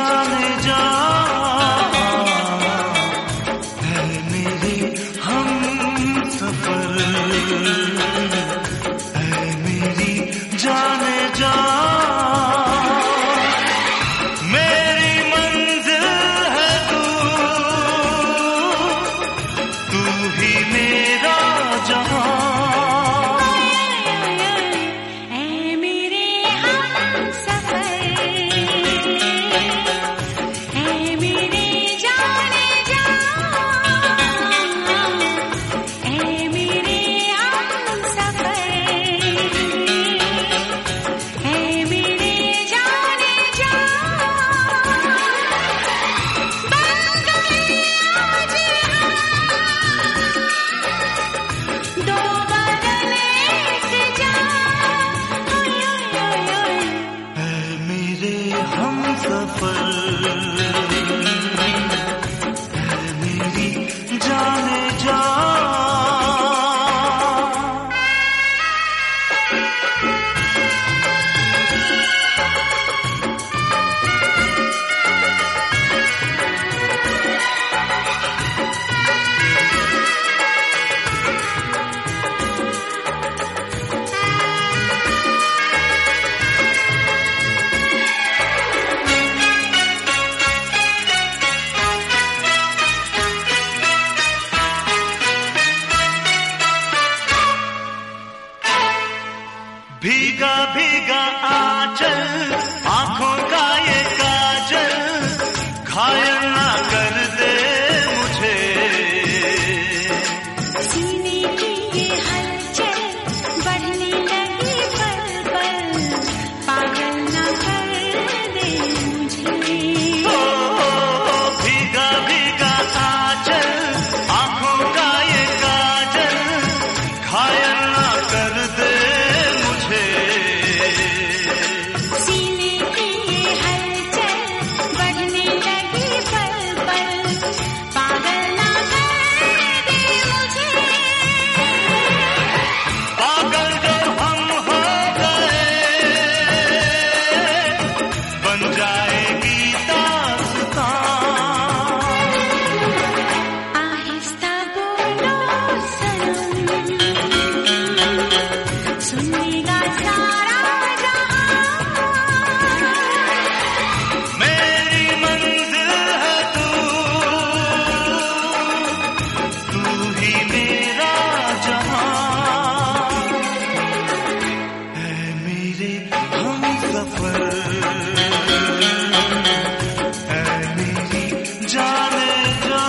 जाने जा है मेरे हम सफर, है मेरी जाने जा मेरी मंजिल है तू, तू ही मेरा जहां। भीगा भीगा आंचल आंखों का ये काजल, घायल ना कर दे मुझे। सीने की ये हलचल बढ़ने लगी पल पल, पागल ना कर दे मुझे। भीगा भीगा आंचल आंखों का ये काजल, घायल ना कर दे सीने की ये हलचल बढ़ने लगी पल पल, पागल ना कर दे मुझे। पागल जो हम हो गए, बन जाएगी दास्तां। आहिस्ता बोलो सनम, सुनेगा सारा मेरी मंजिल है तू, तू ही मेरा जहां, है मेरे हम सफर, है मेरी जाने जा।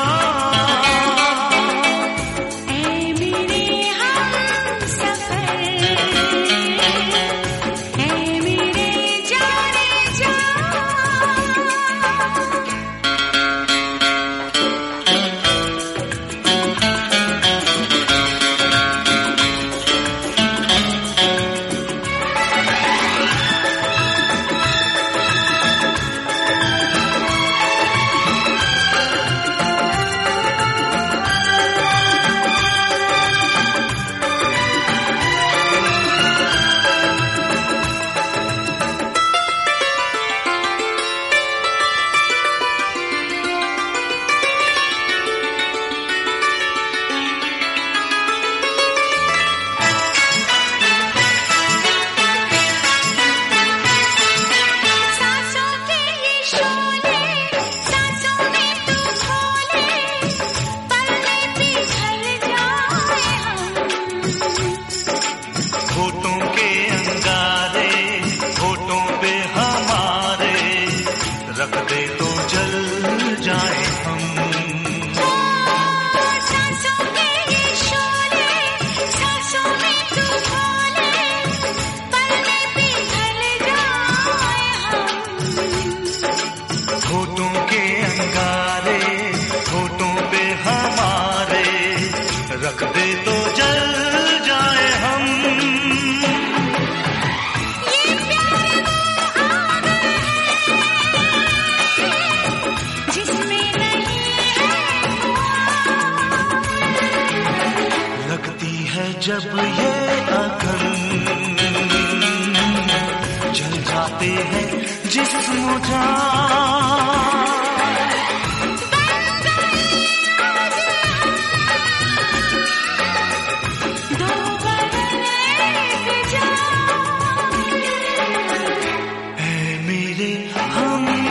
ऐ मेरे हम सफर, ऐ मेरे जाने जा। होठों के अंगारे होठों पे हमारे, रख दे तो जल जाए हम। सांसों के ये शोले, सांसों में तू बोले, पलने पिघल जाए हम। होठों के अंगारे होठों पे हमारे, रख दे तो जल जाए हम। ये प्यार वो आग है जिसमें नहीं है लगती है जब ये अखन, जल जाते हैं जिस्म जान। धीरे हम